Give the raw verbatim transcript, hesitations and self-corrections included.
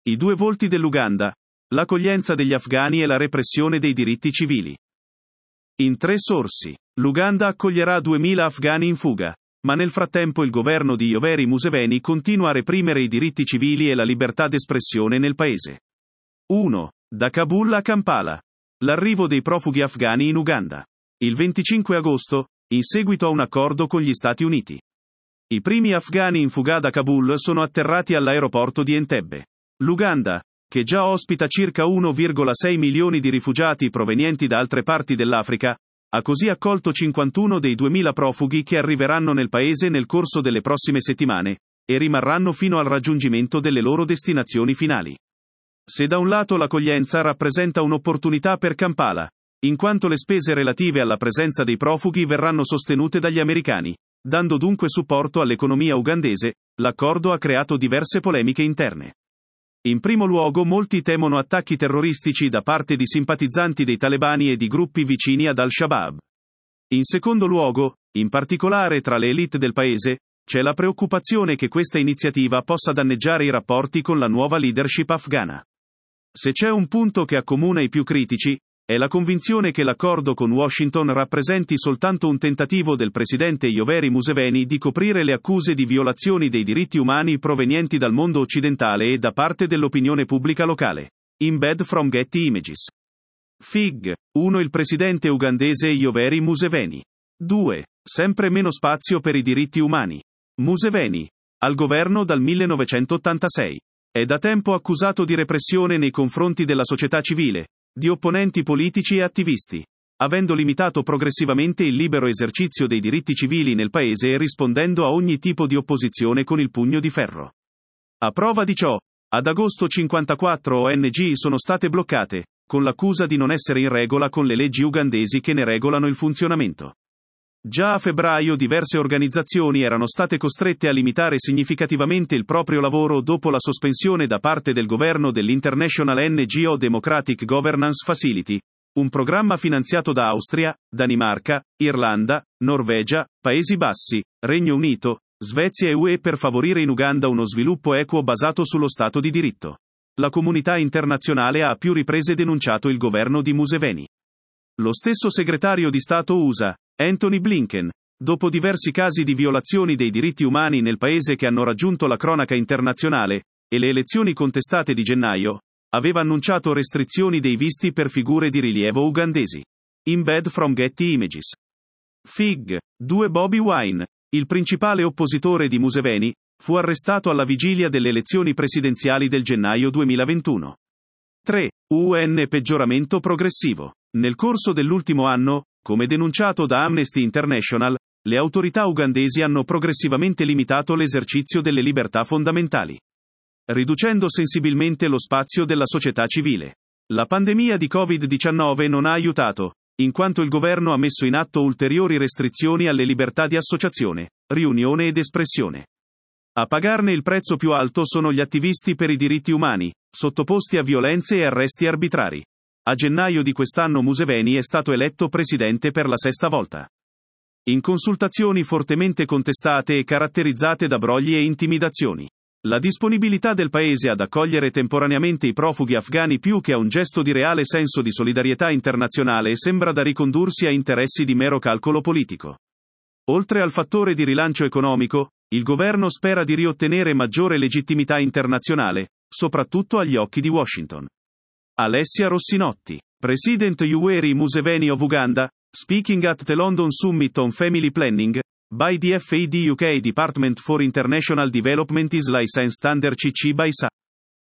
I due volti dell'Uganda, l'accoglienza degli afghani e la repressione dei diritti civili. In tre sorsi. L'Uganda accoglierà duemila afghani in fuga, ma nel frattempo il governo di Yoweri Museveni continua a reprimere i diritti civili e la libertà d'espressione nel paese. uno. Da Kabul a Kampala. L'arrivo dei profughi afghani in Uganda. Il venticinque agosto, in seguito a un accordo con gli Stati Uniti. I primi afghani in fuga da Kabul sono atterrati all'aeroporto di Entebbe. L'Uganda, che già ospita circa uno virgola sei milioni di rifugiati provenienti da altre parti dell'Africa, ha così accolto cinquantuno dei duemila profughi che arriveranno nel paese nel corso delle prossime settimane, e rimarranno fino al raggiungimento delle loro destinazioni finali. Se da un lato l'accoglienza rappresenta un'opportunità per Kampala, in quanto le spese relative alla presenza dei profughi verranno sostenute dagli americani, dando dunque supporto all'economia ugandese, l'accordo ha creato diverse polemiche interne. In primo luogo molti temono attacchi terroristici da parte di simpatizzanti dei talebani e di gruppi vicini ad Al-Shabaab. In secondo luogo, in particolare tra le élite del paese, c'è la preoccupazione che questa iniziativa possa danneggiare i rapporti con la nuova leadership afghana. Se c'è un punto che accomuna i più critici, è la convinzione che l'accordo con Washington rappresenti soltanto un tentativo del presidente Yoweri Museveni di coprire le accuse di violazioni dei diritti umani provenienti dal mondo occidentale e da parte dell'opinione pubblica locale. Embed from Getty Images. Fig. uno. Il presidente ugandese Yoweri Museveni. due. Sempre meno spazio per i diritti umani. Museveni, al governo dal millenovecentottantasei. È da tempo accusato di repressione nei confronti della società civile, di opponenti politici e attivisti, avendo limitato progressivamente il libero esercizio dei diritti civili nel paese e rispondendo a ogni tipo di opposizione con il pugno di ferro. A prova di ciò, ad agosto cinquantaquattro O N G sono state bloccate, con l'accusa di non essere in regola con le leggi ugandesi che ne regolano il funzionamento. Già a febbraio diverse organizzazioni erano state costrette a limitare significativamente il proprio lavoro dopo la sospensione da parte del governo dell'International N G O Democratic Governance Facility, un programma finanziato da Austria, Danimarca, Irlanda, Norvegia, Paesi Bassi, Regno Unito, Svezia e U E per favorire in Uganda uno sviluppo equo basato sullo Stato di diritto. La comunità internazionale ha a più riprese denunciato il governo di Museveni. Lo stesso segretario di Stato U S A, Anthony Blinken, dopo diversi casi di violazioni dei diritti umani nel paese che hanno raggiunto la cronaca internazionale, e le elezioni contestate di gennaio, aveva annunciato restrizioni dei visti per figure di rilievo ugandesi. Embed from Getty Images. Fig. due. Bobi Wine, il principale oppositore di Museveni, fu arrestato alla vigilia delle elezioni presidenziali del gennaio duemilaventuno. tre. U N Peggioramento progressivo. Nel corso dell'ultimo anno, come denunciato da Amnesty International, le autorità ugandesi hanno progressivamente limitato l'esercizio delle libertà fondamentali, riducendo sensibilmente lo spazio della società civile. La pandemia di covid diciannove non ha aiutato, in quanto il governo ha messo in atto ulteriori restrizioni alle libertà di associazione, riunione ed espressione. A pagarne il prezzo più alto sono gli attivisti per i diritti umani, sottoposti a violenze e arresti arbitrari. A gennaio di quest'anno Museveni è stato eletto presidente per la sesta volta. In consultazioni fortemente contestate e caratterizzate da brogli e intimidazioni. La disponibilità del paese ad accogliere temporaneamente i profughi afghani più che a un gesto di reale senso di solidarietà internazionale sembra da ricondursi a interessi di mero calcolo politico. Oltre al fattore di rilancio economico, il governo spera di riottenere maggiore legittimità internazionale, soprattutto agli occhi di Washington. Alessia Rossinotti, President Yoweri Museveni of Uganda, speaking at the London Summit on Family Planning, by the F A D U K Department for International Development is licensed under C C by S A.